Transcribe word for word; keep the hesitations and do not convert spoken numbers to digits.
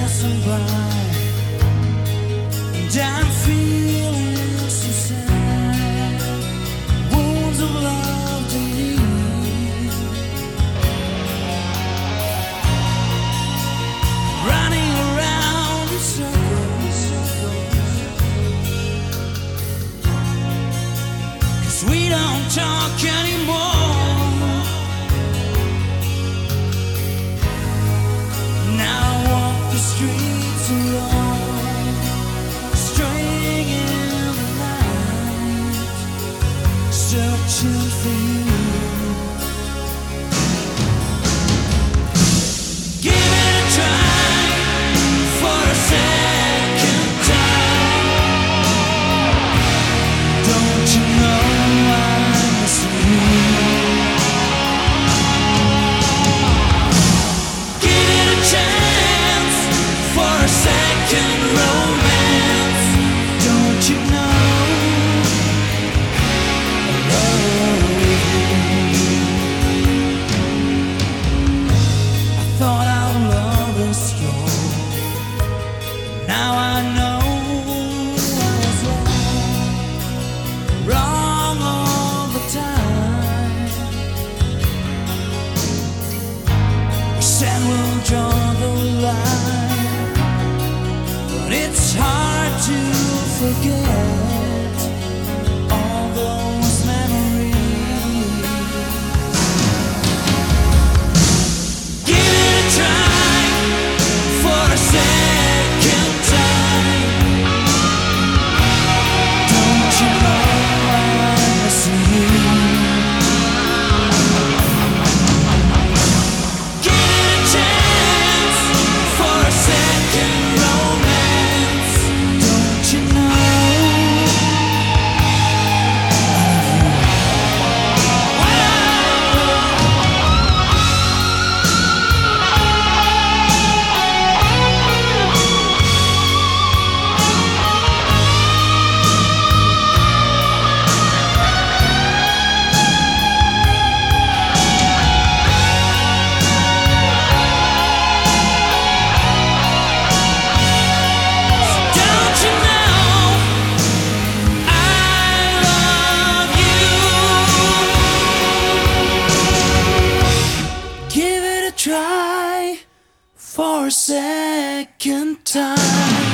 passing by, and I'm feeling so sad. Wounds of love to me, running around in circles, 'cause we don't talk anymore. Now I walk the streets alone, straying in the night, searching for you. Give it a try for a second time. Don't you know I'm missing you? Give it a chance for a second romance. Don't you know I love you? I thought our love was strong. Now I know I was wrong, wrong all the time. We said we'll draw the line, but it's hard to forget all those memories. Give it a try for a second time. Don't you know I'm missing you? Give it a chance for a second romance. Don't you know Don't you know I love you? Give it a try for a second time.